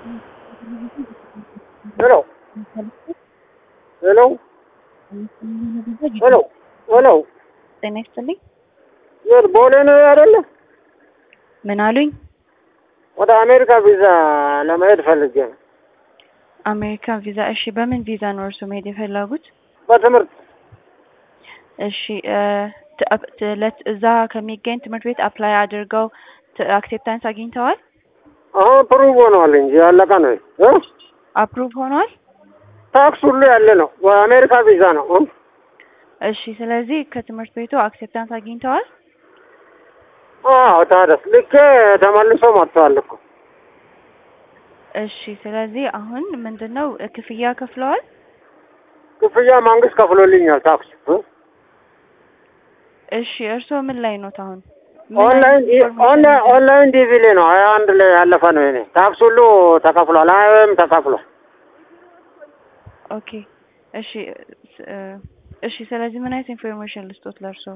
Hello. Hello. Hello. Hello. ጤና ይስጥልኝ። ቦሌ ነው አይደለ? ምን አሉኝ? ወደ አሜሪካ ቪዛ ለመሄድ ፈልጌ ነው። አሜሪካን ቪዛ? እሺ፣ በምን ቪዛ ነው እርሶ መሄድ የፈለጉት? በትምህርት። እሺ፣ እዛ ከሚገኝ ትምህርት ቤት አፕላይ አድርገው አክሴፕታንስ አግኝተዋል? አሁን ፕሩቭ ሆኗል እንጂ ያለቀ ነው። አፕሩቭ ሆኗል? ታክስ ሁሉ ያለ ነው። በአሜሪካ ቪዛ ነው። እሺ፣ ስለዚህ ከትምህርት ቤቱ አክሴፕታንስ አግኝተዋል? አዎ፣ ታዲያ ልክ ተመልሶ መጥቷል እኮ። እሺ፣ ስለዚህ አሁን ምንድነው ክፍያ ከፍለዋል? ክፍያ መንግስት ከፍሎልኛል ታክስ። እሺ፣ እርሶ ምን ላይ ነው አሁን? ኦንላይን ዲቪ ላይ ነው። 21 ላይ ያለፈ ነው። እኔ ታክስ ሁሉ ተከፍሏል። አይም ተከፍሏል። ኦኬ። እሺ፣ ስለዚህ ምን አይነት ኢንፎርሜሽን ልስጦት ለእርሶ?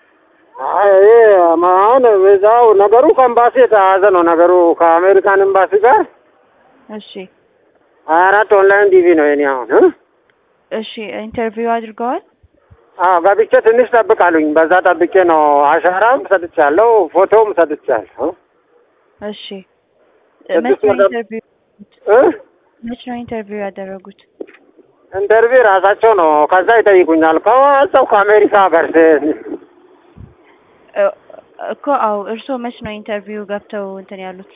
አሁን እዛው ነገሩ ከኤምባሲ የተያዘ ነው። ነገሩ ከአሜሪካን ኤምባሲ ጋር። እሺ፣ 24 ኦንላይን ዲቪ ነው የኔ አሁን። እሺ፣ ኢንተርቪው አድርገዋል? አዎ፣ ገብቼ ትንሽ ጠብቃሉኝ። በዛ ጠብቄ ነው አሻራም ሰጥቻለሁ፣ ፎቶም ሰጥቻለሁ። እሺ፣ መቼ ነው ኢንተርቪው ያደረጉት? ኢንተርቪው ራሳቸው ነው። ከዛ ይጠይቁኛል ከዛው ከአሜሪካ ጋር እኮ። አዎ፣ እርስዎ መቼ ነው ኢንተርቪው ገብተው እንትን ያሉት?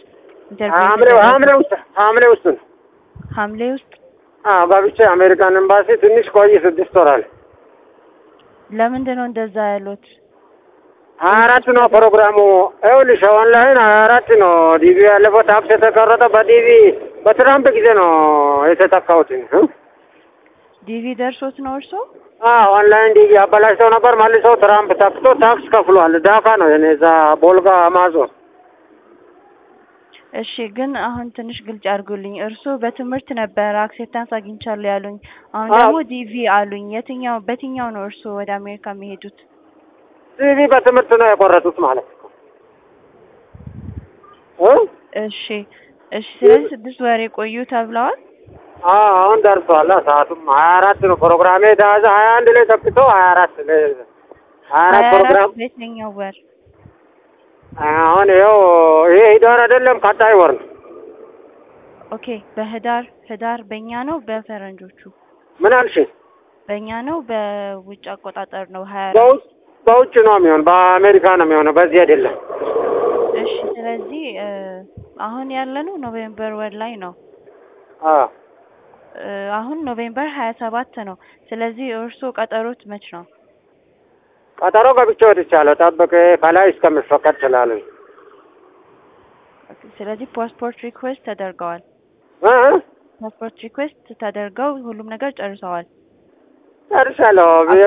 ሐምሌ ውስጥ ነው። ሐምሌ ውስጥ? አዎ፣ ገብቼ አሜሪካን ኤምባሲ ትንሽ ቆይ 6 ወር አለ። ለምንድን ነው እንደዛ ያሉት? 24 ነው ፕሮግራሙ። ይኸውልሽ ኦንላይን 24 ነው ዲቪ ያለፈው። ታክስ የተቀረጠ በዲቪ በትራምፕ ጊዜ ነው የተተካሁት። ዲቪ ደርሶት ነው እርሶ? አዎ፣ ኦንላይን ዲቪ አበላሽተው ነበር። መልሰው ትራምፕ ተክቶ ታክስ ከፍሏል። ዳካ ነው የኔ እዛ ቦልጋ አማዞን። እሺ፣ ግን አሁን ትንሽ ግልጽ አድርጉልኝ። እርሶ በትምህርት ነበር አክሴፕታንስ አግኝቻለሁ ያሉኝ፣ አሁን ደግሞ ዲቪ አሉኝ። በየትኛው ነው እርሶ ወደ አሜሪካ የሚሄዱት? ዲቪ በትምህርት ነው የቆረጡት ማለት ነው። እሺ፣ ስለዚህ 6 ወር የቆዩ ተብለዋል? አሁን ደርሷል። ሰዓቱም 24 ነው ፕሮግራሜ የተያዘ። 21 ላይ ተክቶ 24 ላይ 24 ፕሮግራም። በየትኛው ወር? አሁን ይኸው ይሄ ህዳር አይደለም ቀጣይ ወር ነው። ኦኬ፣ ህዳር በእኛ ነው በፈረንጆቹ? ምን አልሽ? በእኛ ነው በውጭ አቆጣጠር ነው 24? በውጭ ነው የሚሆን፣ በአሜሪካ ነው የሚሆነው፣ በዚህ አይደለም። እሺ፣ ስለዚህ አሁን ያለነው ኖቬምበር ወር ላይ ነው። አሁን ኖቬምበር 27 ነው። ስለዚህ እርሶ ቀጠሮት መች ነው? ቀጠሮ ገብቼ ወጥቻለሁ። ጠብቄ ከላይ እስከምፈቀድ ስላለኝ። ስለዚህ ፓስፖርት ሪኩዌስት ተደርገዋል? ፓስፖርት ሪኩዌስት ተደርገው ሁሉም ነገር ጨርሰዋል? ጨርሻለሁ።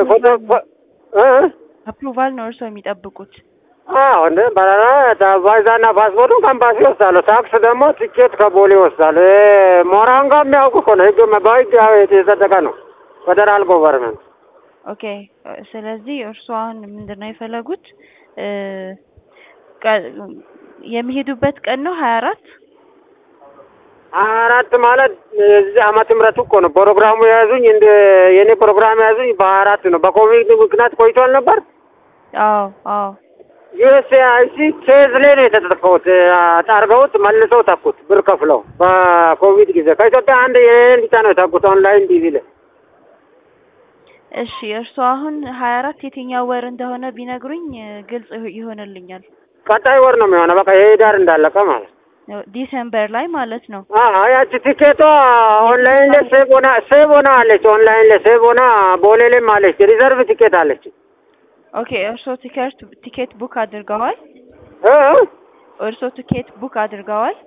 አፕሩቫል ነው እርሶ የሚጠብቁት? አዎ፣ እንደ በረራ ቫይዛና ፓስፖርቱን ከኤምባሲ ወስዳለሁ። ታክስ ደግሞ ቲኬት ከቦሌ ወስዳል። ሞራንጋ የሚያውቁ እኮ ነው። በህግ የተጸደቀ ነው። ፌደራል ጎቨርንመንት። ኦኬ፣ ስለዚህ እርሶ አሁን ምንድን ነው የፈለጉት? የሚሄዱበት ቀን ነው 24 ማለት የዚህ ዓመተ ምህረቱ እኮ ነው። ፕሮግራሙ የያዙኝ የኔ ፕሮግራም የያዙኝ በ24 ነው። በኮቪድ ምክንያት ቆይቷል ነበር። አዎ ዩኤስኤአይሲ ኬዝ ላይ ነው የተጠቀሙት። አጣርገውት መልሰው ተኩት ብር ከፍለው በኮቪድ ጊዜ። ከኢትዮጵያ አንድ የኔን ብቻ ነው የተኩት ኦንላይን ዲቪ ላይ። እሺ፣ እርሶ አሁን 24 የትኛው ወር እንደሆነ ቢነግሩኝ ግልጽ ይሆንልኛል። ቀጣይ ወር ነው የሚሆነው። በቃ የህዳር እንዳለቀ ማለት ነው። ዲሴምበር ላይ ማለት ነው። ያቺ ቲኬቷ ኦንላይን ላይ ሴቭ ሆና አለች። ኦንላይን ላይ ሴቭ ሆና ቦሌ ላይም አለች። ሪዘርቭ ቲኬት አለች። ኦኬ፣ እርሶ ቲኬት ቡክ አድርገዋል? እርሶ ቲኬት ቡክ አድርገዋል?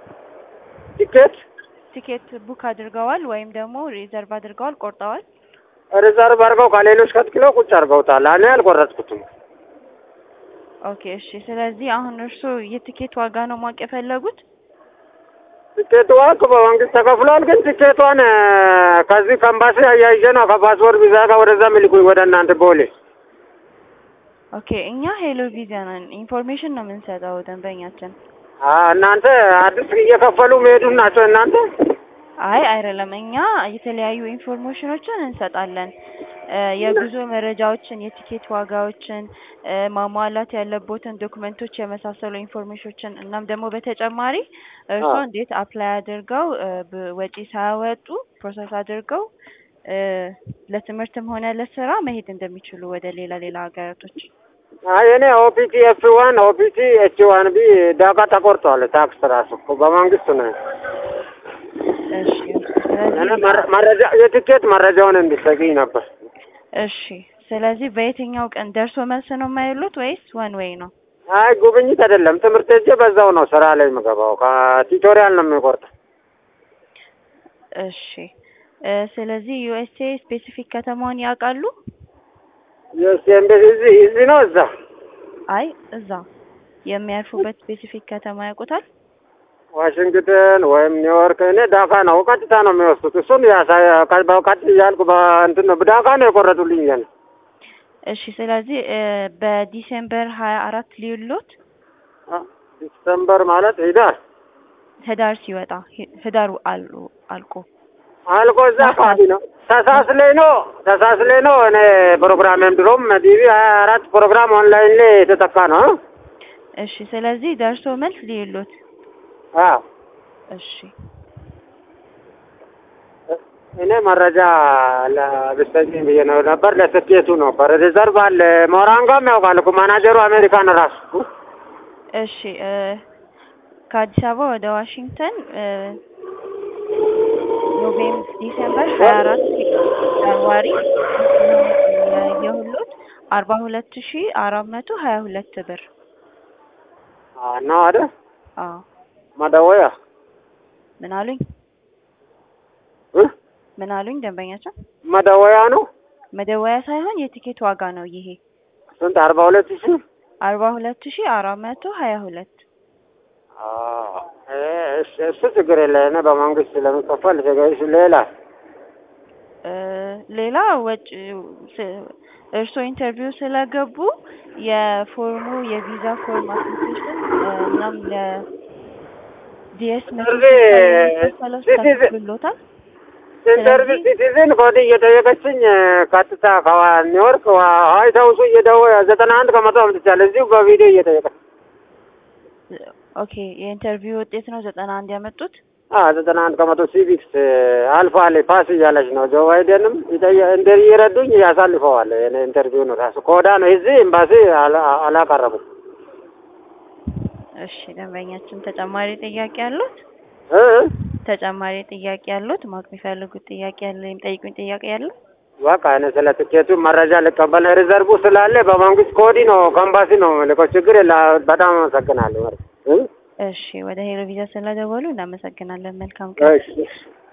ቲኬት ቡክ አድርገዋል ወይም ደግሞ ሪዘርቭ አድርገዋል? ቆርጠዋል? ሪዘርቭ አድርገው ከሌሎች ከትክለው ቁጭ አድርገውታል። እኔ አልቆረጥኩትም። ኦኬ፣ እሺ። ስለዚህ አሁን እርሶ የቲኬት ዋጋ ነው ማወቅ የፈለጉት? ቲኬት ዋጋ በመንግስት ተከፍሏል። ግን ቲኬቷን ከዚህ ከኤምባሲ አያይዤ ነው ከፓስፖርት ቪዛ ጋር ወደዛ የሚልኩኝ ወደ እናንተ ቦሌ። ኦኬ፣ እኛ ሄሎ ቪዛ ነን። ኢንፎርሜሽን ነው የምንሰጠው ደንበኛችን። እናንተ አዲስ እየከፈሉ መሄዱን ናቸው እናንተ? አይ አይደለም፣ እኛ የተለያዩ ኢንፎርሜሽኖችን እንሰጣለን። የጉዞ መረጃዎችን፣ የቲኬት ዋጋዎችን፣ ማሟላት ያለቦትን ዶክመንቶች የመሳሰሉ ኢንፎርሜሽኖችን እናም ደግሞ በተጨማሪ እርስዎ እንዴት አፕላይ አድርገው ወጪ ሳያወጡ ፕሮሰስ አድርገው ለትምህርትም ሆነ ለስራ መሄድ እንደሚችሉ ወደ ሌላ ሀገራቶች። እኔ ኦፒቲ F1 ኦፒቲ H1B ዳጋ ተቆርጧል። ታክስ ራሱ እኮ በመንግስት ነው። እሺ ስለዚህ መረጃ የቲኬት መረጃውን እንዲሰጡኝ ነበር። እሺ ስለዚህ በየትኛው ቀን ደርሶ መልስ ነው የማይሉት ወይስ ዋን ዌይ ነው? አይ ጉብኝት አይደለም፣ ትምህርት ሄጄ በዛው ነው ስራ ላይ የምገባው። ከቲቶሪያል ነው የሚቆርጠው። እሺ ስለዚህ ዩኤስኤ ስፔሲፊክ ከተማውን ያውቃሉ? ዩኤስኤ እዚህ ነው እዛ? አይ እዛ የሚያርፉበት ስፔሲፊክ ከተማ ያውቁታል? ዋሽንግተን ወይም ኒውዮርክ። እኔ ዳካ ነው ቀጥታ ነው የሚወስዱት። እሱን ቀጥ እያልኩ በእንትን ነው ዳካ ነው የቆረጡልኝ ይሄን። እሺ ስለዚህ በዲሴምበር 24 ሊውሎት። ዲሴምበር ማለት ህዳር ሲወጣ ህዳሩ አልቆ እዛ አካባቢ ነው። ተሳስ ላይ ነው እኔ ፕሮግራሜም ድሮም ቲቪ 24 ፕሮግራም ኦንላይን ላይ የተተካ ነው። እሺ ስለዚህ ደርሶ መልስ ሊውሎት። እሺ እኔ መረጃ ለብስተኝ ብዬ ነው ነበር። ለስኬቱ ነበር ሪዘርቭ አለ ሞራንጋም ያውቃል እኮ ማናጀሩ አሜሪካን ራሱ። እሺ ከአዲስ አበባ ወደ ዋሽንግተን ዲሴምበር 24 ጃንዋሪ የሁሉት 42422 ብር ነው አይደል? አዎ መደወያ ምን አሉኝ ደንበኛቸው? መደወያ ነው። መደወያ ሳይሆን የቲኬት ዋጋ ነው ይሄ። ስንት? 42000 42422 እሱ ችግር የለም። እኔ በመንግስት ስለሚከፈል ሌላ ወጪ እርስዎ ኢንተርቪው ስለገቡ የፎርሙ የቪዛ ፎርም አፕሊኬሽን እናም ለዲኤስ ብሎታል። ኢንተርቪው ሲቲዝን ኮድ እየጠየቀችኝ ቀጥታ ከኒውዮርክ ዋይት ሀውሱ እየደወለ 91 ከመቶ አምጥቻለሁ። እዚሁ በቪዲዮ እየጠየቀች። ኦኬ የኢንተርቪው ውጤት ነው 91 ያመጡት? 91 ከመቶ ሲቪክስ አልፋ ፓስ እያለች ነው። ጆ ባይደንም እንደየረዱኝ ያሳልፈዋል። የኔ ኢንተርቪው ነው ራሱ ኮዳ ነው። እዚህ ኤምባሲ አላቀረቡም። እሺ ደንበኛችን ተጨማሪ ጥያቄ አሉት? ተጨማሪ ጥያቄ አሉት? ማወቅ የሚፈልጉት ጥያቄ አለ? የሚጠይቁኝ ጥያቄ አለ? በቃ እኔ ስለ ትኬቱ መረጃ ልቀበል ሪዘርቭ ስላለ በመንግስት ኮዲ ነው ከኤምባሲ ነው ልኮ ችግር የለም። በጣም አመሰግናለሁ። እሺ ወደ ሄሎ ቪዛ ስለደወሉ እናመሰግናለን። መልካም ቀን። እሺ